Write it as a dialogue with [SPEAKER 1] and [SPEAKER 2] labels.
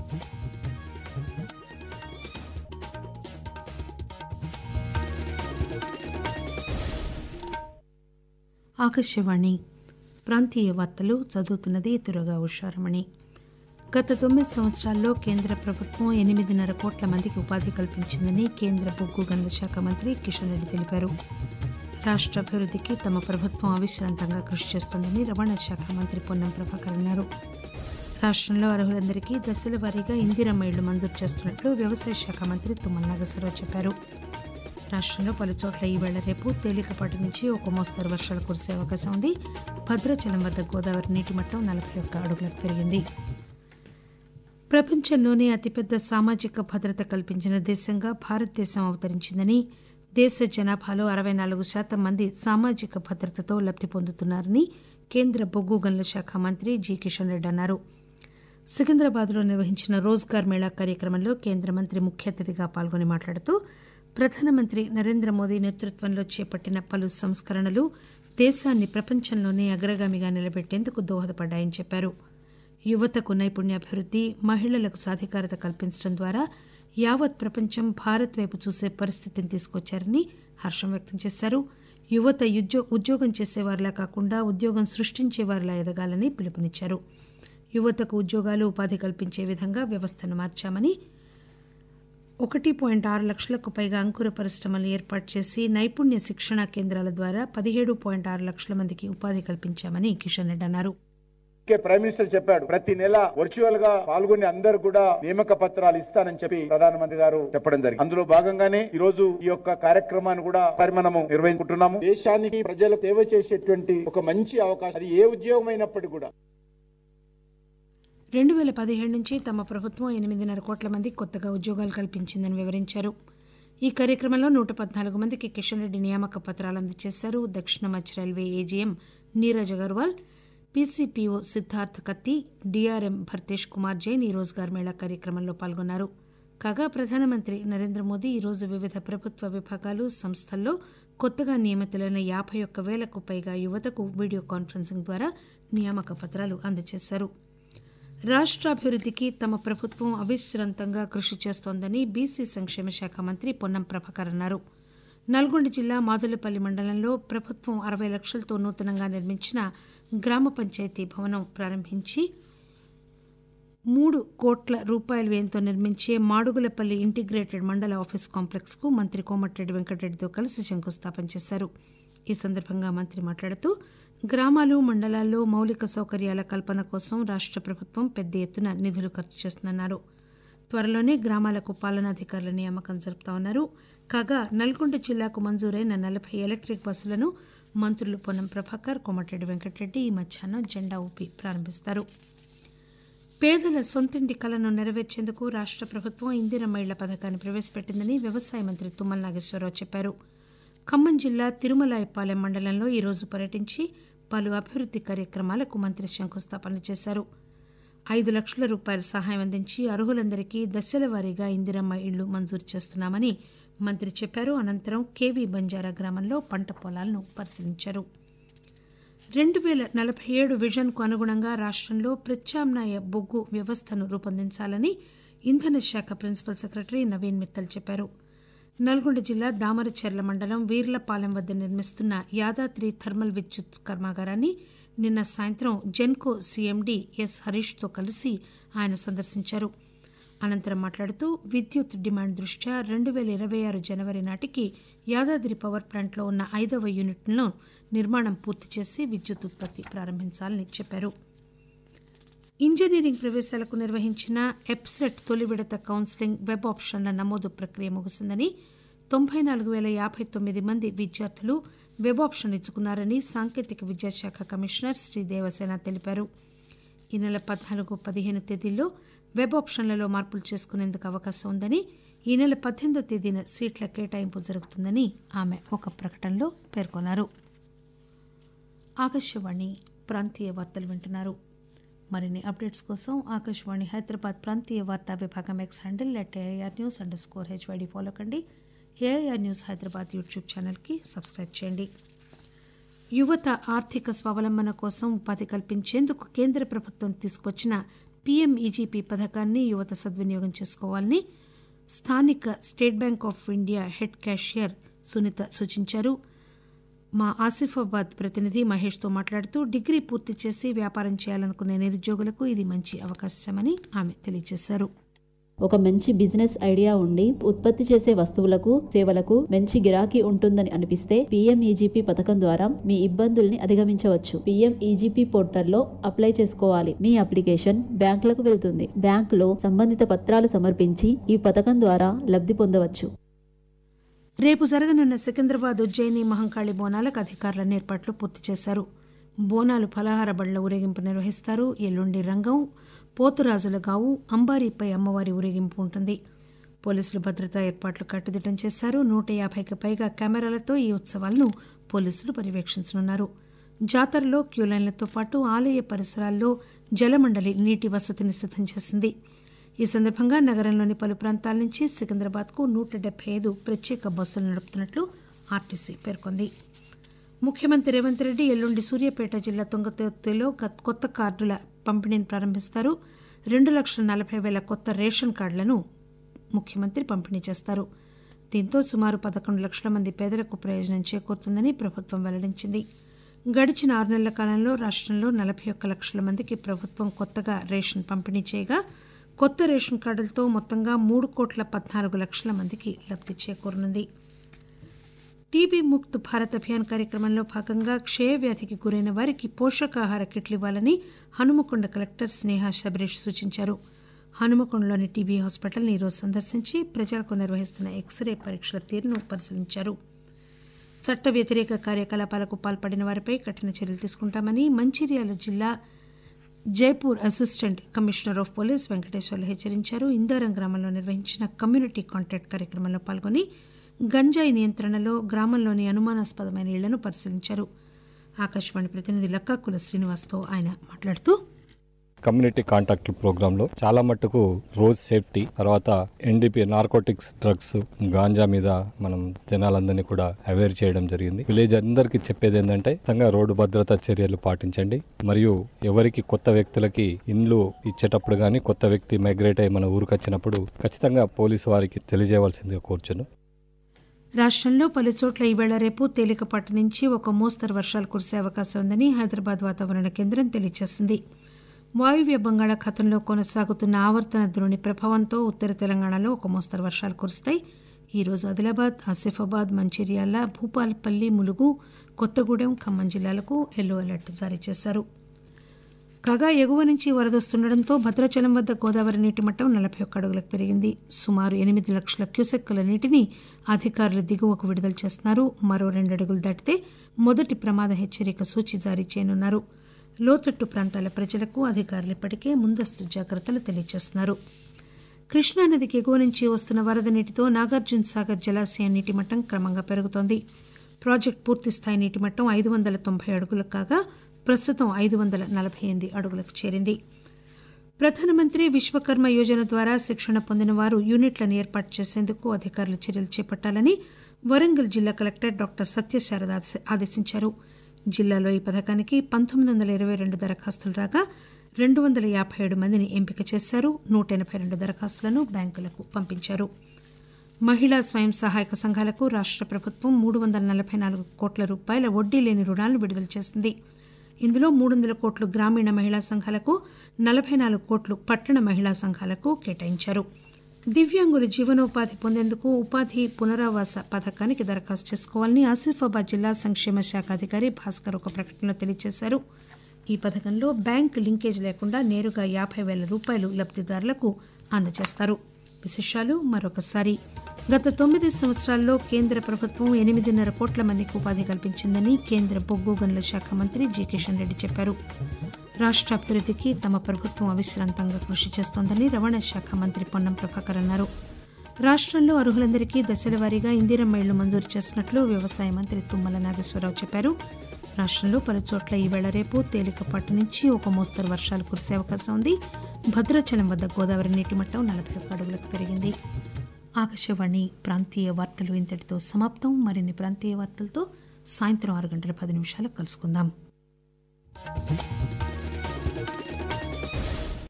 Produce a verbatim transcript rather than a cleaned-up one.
[SPEAKER 1] ఆకాశవాణి ప్రాంతీయ వార్తలు చదువుతున్నది తురగా ఉషారమణి. గత తొమ్మిది సంవత్సరాల్లో కేంద్ర ప్రభుత్వం ఎనిమిదిన్నర కోట్ల మందికి ఉపాధి కల్పించిందని కేంద్ర బొగ్గు గనుల శాఖ మంత్రి కిషన్ రెడ్డి తెలిపారు. రాష్ట్ర అభివృద్ధికి తమ ప్రభుత్వం అవిశ్రాంతంగా కృషి చేస్తోందని రవాణా శాఖ మంత్రి పొన్నం ప్రభాకర్ అన్నారు. రాష్ట్రంలో అర్హులందరికీ దశల వారీగా ఇందిరమ్మ ఇళ్లు మంజూరు చేస్తున్నట్లు వ్యవసాయ శాఖ మంత్రి తుమ్మల నాగేశ్వరరావు చెప్పారు. రాష్ట్రంలో పలుచోట్ల ఈవేళ రేపు తేలికపాటి నుంచి ఒక మోస్తరు వర్షాలు కురిసే అవకాశం ఉంది. భద్రాచలం వద్ద గోదావరి నీటి మట్టం నలభై ఒక్క అడుగులకు పెరిగింది. ప్రపంచంలోనే అతిపెద్ద సామాజిక భద్రత కల్పించిన దేశంగా భారతదేశం అవతరించిందని, దేశ జనాభాలో అరవై నాలుగు శాతం మంది సామాజిక భద్రతతో లబ్ది పొందుతున్నారని కేంద్ర బొగ్గు గనుల శాఖ మంత్రి జి కిషన్ రెడ్డి అన్నారు. సికింద్రాబాద్లో నిర్వహించిన రోజ్గార్ మేళా కార్యక్రమంలో కేంద్ర మంత్రి ముఖ్య అతిథిగా పాల్గొని మాట్లాడుతూ ప్రధానమంత్రి నరేంద్ర మోదీ నేతృత్వంలో చేపట్టిన పలు సంస్కరణలు దేశాన్ని ప్రపంచంలోనే అగ్రగామిగా నిలబెట్టేందుకు దోహదపడ్డాయని చెప్పారు. యువతకు నైపుణ్యాభివృద్ధి, మహిళలకు సాధికారత కల్పించడం ద్వారా యావత్ ప్రపంచం భారత్ వైపు చూసే పరిస్థితిని తీసుకొచ్చారని హర్షం వ్యక్తం చేశారు. యువత ఉద్యోగం చేసేవారిలా కాకుండా ఉద్యోగం సృష్టించేవారిలా ఎదగాలని పిలుపునిచ్చారు. యువతకు ఉద్యోగాలు, ఉపాధి కల్పించే విధంగా వ్యవస్థను మార్చామని, ఒకటి పాయింట్ ఆరు లక్షలకు పైగా అంకుర పరిశ్రమలు ఏర్పాటు చేసి నైపుణ్య శిక్షణా కేంద్రాల ద్వారా పదిహేడు పాయింట్ ఆరు లక్షల మందికి ఉపాధి కల్పించామని కిషన్ రెడ్డి అన్నారు.
[SPEAKER 2] ప్రైమ్ మినిస్టర్ చెప్పాడు, ప్రతి నెల వర్చువల్ గా పాల్గొని అందరూ కూడా నియామక పత్రాలు ఇస్తానని చెప్పి ప్రధానమంత్రి గారు చెప్పడం జరిగింది. అందులో భాగంగానే ఈ రోజు ఈ యొక్క కార్యక్రమాన్ని కూడా మనము నిర్వహించుకుంటున్నాము. దేశానికి ప్రజలకు సేవ చేసేటువంటి ఒక మంచి అవకాశం, అది ఏ ఉద్యోగం అయినప్పటికీ కూడా.
[SPEAKER 1] రెండు వేల పదిహేడు నుంచి తమ ప్రభుత్వం ఎనిమిదిన్నర కోట్ల మందికి కొత్తగా ఉద్యోగాలు కల్పించిందని వివరించారు. ఈ కార్యక్రమంలో నూట పద్నాలుగు మందికి కిషన్ రెడ్డి నియామక పత్రాలు అందజేశారు. దక్షిణ మధ్య railway AGM Neeraj Agarwal, PCPO Siddharth Katti, DRM Bharatesh Kumar Jain ఈ రోజ్గార్ మేళా కార్యక్రమంలో పాల్గొన్నారు. కాగా ప్రధానమంత్రి నరేంద్ర మోదీ ఈరోజు వివిధ ప్రభుత్వ విభాగాలు, సంస్థల్లో కొత్తగా నియమితులైన యాభై ఒక్క వేలకు పైగా యువతకు వీడియో కాన్ఫరెన్సింగ్ ద్వారా నియామక పత్రాలు అందజేశారు. రాష్ట్రాభివృద్ధికి తమ ప్రభుత్వం అవిశ్రాంతంగా కృషి చేస్తోందని బీసీ సంక్షేమ శాఖ మంత్రి పొన్నం ప్రభాకర్ అన్నారు. నల్గొండ జిల్లా మాదులపల్లి మండలంలో ప్రభుత్వం అరవై లక్షలతో నూతనంగా నిర్మించిన గ్రామ పంచాయతీ భవనం ప్రారంభించి మూడు కోట్ల రూపాయల వ్యయంతో నిర్మించే మాడుగులపల్లి ఇంటిగ్రేటెడ్ మండల ఆఫీస్ కాంప్లెక్స్ కు మంత్రి కోమటిరెడ్డి వెంకటరెడ్డితో కలిసి శంకుస్థాపన చేశారు. ఈ సందర్భంగా మంత్రి మాట్లాడుతూ గ్రామాలు, మండలాల్లో మౌలిక సౌకర్యాల కల్పన కోసం రాష్ట్ర ప్రభుత్వం పెద్ద ఎత్తున నిధులు ఖర్చు చేస్తుందన్నారు. త్వరలోనే గ్రామాలకు పాలనాధికారుల నియామకం జరుపుతామన్నారు. కాగా నల్గొండ జిల్లాకు మంజూరైన నలభై ఎలక్ట్రిక్ బస్సులను మంత్రులు పొన్నం ప్రభాకర్, కోమటిరెడ్డి వెంకటరెడ్డి ఈ మధ్యాహ్నం జెండా ఊపి ప్రారంభిస్తారు. పేదల సొంతింటి కలను నెరవేర్చేందుకు రాష్ట్ర ప్రభుత్వం ఇందిరమ్మ ఇళ్ల పథకాన్ని ప్రవేశపెట్టిందని వ్యవసాయ మంత్రి తుమ్మల నాగేశ్వరరావు చెప్పారు. ఖమ్మం జిల్లా తిరుమలాయపాలెం మండలంలో ఈరోజు పర్యటించి పలు అభివృద్ది కార్యక్రమాలకు మంత్రి శంకుస్థాపన చేశారు. ఐదు లక్షల రూపాయల సహాయం అందించి అర్హులందరికీ దశల వారీగా ఇందిరమ్మ ఇళ్లు మంజూరు చేస్తున్నామని మంత్రి చెప్పారు. అనంతరం కేవీ బంజారా గ్రామంలో పంట పొలాలను పరిశీలించారు. రెండు వేల నలభై ఏడు విజన్ కు అనుగుణంగా రాష్ట్రంలో ప్రత్యామ్నాయ బొగ్గు వ్యవస్థను రూపొందించాలని ఇంధన శాఖ ప్రిన్సిపల్ సెక్రటరీ నవీన్ మిత్తల్ చెప్పారు. నల్గొండ జిల్లా దామరచెర్ల మండలం వీర్లపాలెం వద్ద నిర్మిస్తున్న యాదాద్రి థర్మల్ విద్యుత్ కర్మాగారాన్ని నిన్న సాయంత్రం జెన్కో సీఎండీ ఎస్ హరీష్తో కలిసి ఆయన సందర్శించారు. అనంతరం మాట్లాడుతూ విద్యుత్ డిమాండ్ దృష్ట్యా రెండు వేల ఇరవై ఆరు జనవరి నాటికి యాదాద్రి పవర్ ప్లాంట్లో ఉన్న ఐదవ యూనిట్లను నిర్మాణం పూర్తి చేసి విద్యుత్ ఉత్పత్తి ప్రారంభించాలని చెప్పారు. ఇంజనీరింగ్ ప్రవేశాలకు నిర్వహించిన ఎప్సెట్ తొలి విడత కౌన్సిలింగ్ వెబ్ ఆప్షన్ల నమోదు ప్రక్రియ ముగిసిందని, తొంభై నాలుగు వేల యాభై తొమ్మిది మంది విద్యార్థులు వెబ్ ఆప్షన్ ఇచ్చుకున్నారని సాంకేతిక విద్యాశాఖ కమిషనర్ శ్రీ దేవసేన తెలిపారు. ఈ నెల పద్నాలుగు, పదిహేను తేదీల్లో వెబ్ ఆప్షన్లలో మార్పులు చేసుకునేందుకు అవకాశం ఉందని, ఈ నెల పద్దెనిమిదో తేదీన సీట్ల కేటాయింపు జరుగుతుందని ఆమె ఒక ప్రకటనలో పేర్కొన్నారు. ఆకాశవాణి ప్రాంతీయ వార్తలు వింటున్నారు. మరిన్ని అప్డేట్స్ కోసం ఆకాశవాణి హైదరాబాద్ ప్రాంతీయ వార్తా విభాగం X handle at AIR news underscore HYD follow కండి. ఏఐఆర్ న్యూస్ హైదరాబాద్ యూట్యూబ్ ఛానల్కి సబ్స్క్రైబ్ చేయండి. యువత ఆర్థిక స్వావలంబన కోసం ఉపాధి కల్పించేందుకు కేంద్ర ప్రభుత్వం తీసుకొచ్చిన పీఎం ఈజీపీ పథకాన్ని యువత సద్వినియోగం చేసుకోవాలని స్థానిక State Bank of India head cashier Sunitha సూచించారు. మా ఆసిఫాబాద్ ప్రతినిధి మహేష్తో మాట్లాడుతూ డిగ్రీ పూర్తి చేసి వ్యాపారం చేయాలనుకునే నిరుద్యోగులకు ఇది మంచి అవకాశమని ఆమె తెలియజేశారు.
[SPEAKER 3] ఒక మంచి బిజినెస్ ఐడియా ఉండి ఉత్పత్తి చేసే వస్తువులకు సేవలకు మంచి గిరాకీ ఉంటుందని అనిపిస్తే పీఎం ఈజీపీ పథకం ద్వారా మీ ఇబ్బందుల్ని అధిగమించవచ్చు. పీఎం ఈజీపీ పోర్టల్లో అప్లై చేసుకోవాలి. మీ అప్లికేషన్ బ్యాంకులకు వెళ్తుంది. బ్యాంకులో సంబంధిత పత్రాలు సమర్పించి ఈ పథకం ద్వారా లబ్ధి పొందవచ్చు.
[SPEAKER 1] రేపు జరగనున్న సికింద్రాబాద్ ఉజ్జయిని మహంకాళి బోనాలకు అధికారులను ఏర్పాట్లు పూర్తి చేశారు. బోనాలు ఫలహార బళ్ల ఊరేగింపు నిర్వహిస్తారు. ఎల్లుండి రంగం, పోతురాజుల గావు, అంబారీపై అమ్మవారి ఊరేగింపు ఉంటుంది. పోలీసులు భద్రతా ఏర్పాట్లు కట్టుదిట్టం చేశారు. నూట యాభైకి పైగా కెమెరాలతో ఈ ఉత్సవాలను పోలీసులు పర్యవేక్షించనున్నారు. జాతరలో క్యూలైన్లతో పాటు ఆలయ పరిసరాల్లో జలమండలి నీటి వసతిని సిద్దం చేసింది. ఈ సందర్భంగా నగరంలోని పలు ప్రాంతాల నుంచి సికింద్రాబాద్కు నూట డెబ్బై ఐదు ప్రత్యేక బస్సులు నడుపుతున్నట్లు ఆర్టీసీ పేర్కొంది. ముఖ్యమంత్రి రేవంత్ రెడ్డి ఎల్లుండి సూర్యాపేట జిల్లా తుంగతుర్తిలో కొత్త కార్డుల పంపిణీని ప్రారంభిస్తారు. రెండు లక్షల నలభై వేల కొత్త రేషన్ కార్డులను ముఖ్యమంత్రి పంపిణీ చేస్తారు. దీంతో సుమారు పదకొండు లక్షల మంది పేదలకు ప్రయోజనం చేకూరుతుందని ప్రభుత్వం వెల్లడించింది. గడిచిన ఆరు నెలల కాలంలో రాష్టంలో నలభై ఒక్క లక్షల మందికి ప్రభుత్వం కొత్తగా రేషన్ పంపిణీ చేయగా కొత్త రేషన్ కార్డులతో మొత్తంగా మూడు కోట్ల పద్నాలుగు లక్షల మందికి లబ్ది చేకూరనుంది. టీబీ ముక్త్ భారత్ అభియాన్ కార్యక్రమంలో భాగంగా క్షయవ్యాధికి గురైన వారికి పోషకాహార కిట్లు ఇవ్వాలని హనుమకొండ కలెక్టర్ స్నేహ శబరీష్ సూచించారు. హనుమకొండలోని టీబీ హాస్పిటల్ని ఈరోజు సందర్శించి ప్రజలకు నిర్వహిస్తున్న ఎక్స్రే పరీక్షల తీరును పరిశీలించారు. చట్ట వ్యతిరేక కార్యకలాపాలకు పాల్పడిన వారిపై కఠిన చర్యలు తీసుకుంటామని మంచిర్యాల జిల్లా Jaipur assistant commissioner of police Venkateswarlu హెచ్చరించారు. ఇందారం గ్రామంలో నిర్వహించిన కమ్యూనిటీ కాంటాక్ట్ కార్యక్రమంలో పాల్గొని గంజాయి నియంత్రణలో గ్రామంలోని అనుమానాస్పదమైన ఇళ్లను పరిశీలించారు. ఆకాశవాణి ప్రతినిధి లక్కాకుల శ్రీనివాస్తో ఆయన మాట్లాడుతూ
[SPEAKER 4] కమ్యూనిటీ కాంటాక్ట్ ప్రోగ్రామ్ లో చాలా మట్టుకు రోడ్ సేఫ్టీ, తర్వాత ఎన్డీపీ నార్కోటిక్స్ డ్రగ్స్, గాంజా మీద మనం జనాలందరినీ కూడా అవేర్ చేయడం జరిగింది. విలేజ్ అందరికీ చెప్పేది ఏంటంటే ఖచ్చితంగా రోడ్డు భద్రతా చర్యలు పాటించండి. మరియు ఎవరికి కొత్త వ్యక్తులకి ఇండ్లు ఇచ్చేటప్పుడు గానీ కొత్త వ్యక్తి మైగ్రేట్ అయ్యి మన ఊరికి వచ్చినప్పుడు ఖచ్చితంగా పోలీసు వారికి తెలియజేయవలసిందిగా కోరుచును.
[SPEAKER 1] రాష్టంలో పలు చోట్ల ఈవేళ రేపు తేలికపాటి నుంచి ఒక మోస్తరు వర్షాలు కురిసే అవకాశం ఉందని హైదరాబాద్ వాతావరణ కేంద్రం తెలియజేసింది. వాయువ్య బంగాళాఖాతంలో కొనసాగుతున్న ఆవర్తన ద్రోణి ప్రభావంతో ఉత్తర తెలంగాణలో ఒక మోస్తరు వర్షాలు కురుస్తాయి. ఈరోజు ఆదిలాబాద్, ఆసిఫాబాద్, మంచిర్యాల, భూపాలపల్లి, ములుగు, కొత్తగూడెం, ఖమ్మం జిల్లాలకు ఎల్లో అలర్ట్ జారీ చేశారు. కాగా ఎగువ నుంచి వరదొస్తుండటంతో భద్రాచలం వద్ద గోదావరి నీటి మట్టం నలభై ఒక్క అడుగులకు పెరిగింది. సుమారు ఎనిమిది లక్షల క్యూసెక్కుల నీటిని అధికారులు దిగువకు విడుదల చేస్తున్నారు. మరో రెండు అడుగులు దాటితే మొదటి ప్రమాద హెచ్చరిక సూచి జారీ చేయనున్నారు. లోతట్టు ప్రాంతాల ప్రజలకు అధికారులు ఇప్పటికే ముందస్తు జాగ్రత్తలు తెలియజేస్తున్నారు. కృష్ణానదికి ఎగువ నుంచి వస్తున్న వరద నీటితో నాగార్జున సాగర్ జలాశయం నీటి మట్టం క్రమంగా పెరుగుతోంది. ప్రాజెక్టు పూర్తిస్థాయి నీటి మట్టం ఐదు వందల తొంభై అడుగులకు కాగా ప్రస్తుతం ఐదు వందల నలభై ఎనిమిది అడుగులకు చేరింది. ప్రధానమంత్రి విశ్వకర్మ యోజన ద్వారా శిక్షణ పొందిన వారు యూనిట్లను ఏర్పాటు చేసేందుకు అధికారులు చర్యలు చేపట్టాలని వరంగల్ జిల్లా కలెక్టర్ డాక్టర్ సత్యశారద ఆదేశించారు. జిల్లాలో ఈ పథకానికి పంతొమ్మిది వందల ఇరవై రెండు దరఖాస్తులు రాగా రెండు వందల యాభై ఏడు మందిని ఎంపిక చేశారు. నూట ఎనభై రెండు దరఖాస్తులను బ్యాంకులకు పంపించారు. మహిళా స్వయం సహాయక సంఘాలకు రాష్ట ప్రభుత్వం మూడు వందల నలభై నాలుగు కోట్ల రూపాయల వడ్డీ లేని రుణాలను విడుదల చేసింది. ఇందులో మూడు వందల కోట్లు గ్రామీణ మహిళా సంఘాలకు, నలభై నాలుగు కోట్లు పట్టణ మహిళా సంఘాలకు కేటాయించారు. దివ్యాంగులు జీవనోపాధి పొందేందుకు ఉపాధి పునరావాస పథకానికి దరఖాస్తు చేసుకోవాలని ఆసిఫాబాద్ జిల్లా సంక్షేమ శాఖ అధికారి భాస్కర్ ఒక ప్రకటనలో తెలియజేశారు. ఈ పథకంలో బ్యాంక్ లింకేజ్ లేకుండా నేరుగా యాభై వేల రూపాయలు లబ్దిదారులకు అందజేస్తారు. విశేషాలు మరొకసారి. గత తొమ్మిది సంవత్సరాల్లో కేంద్ర ప్రభుత్వం ఎనిమిదిన్నర కోట్ల మందికి ఉపాధి కల్పించిందని కేంద్ర బొగ్గు గనుల శాఖ మంత్రి జి కిషన్ రెడ్డి చెప్పారు. రాష్ట్ర అభివృద్ధికి తమ ప్రభుత్వం అవిశ్రాంతంగా కృషి చేస్తోందని రవాణా శాఖ మంత్రి పొన్నం ప్రభాకర్ అన్నారు. రాష్ట్రంలో అర్హులందరికీ దశల వారీగా ఇందిరమ్మ ఇళ్లు మంజూరు చేసినట్లు వ్యవసాయ మంత్రి తుమ్మల నాగేశ్వరరావు చెప్పారు. రాష్ట్రంలో పలు చోట్ల ఈవేళ రేపు తేలికపాటి నుంచి ఒక మోస్తరు వర్షాలు కురిసే అవకాశం ఉంది. భద్రాచలం వద్ద గోదావరి నీటి మట్టం నలభై ఒక్క అడుగులకు పెరిగింది. ఆకాశవాణి ప్రాంతీయ వార్తలు ఇంతటితో సమాప్తం. మరిన్ని ప్రాంతీయ వార్తలతో సాయంత్రం ఆరు గంటల పది నిమిషాలకు కలుసుకుందాం.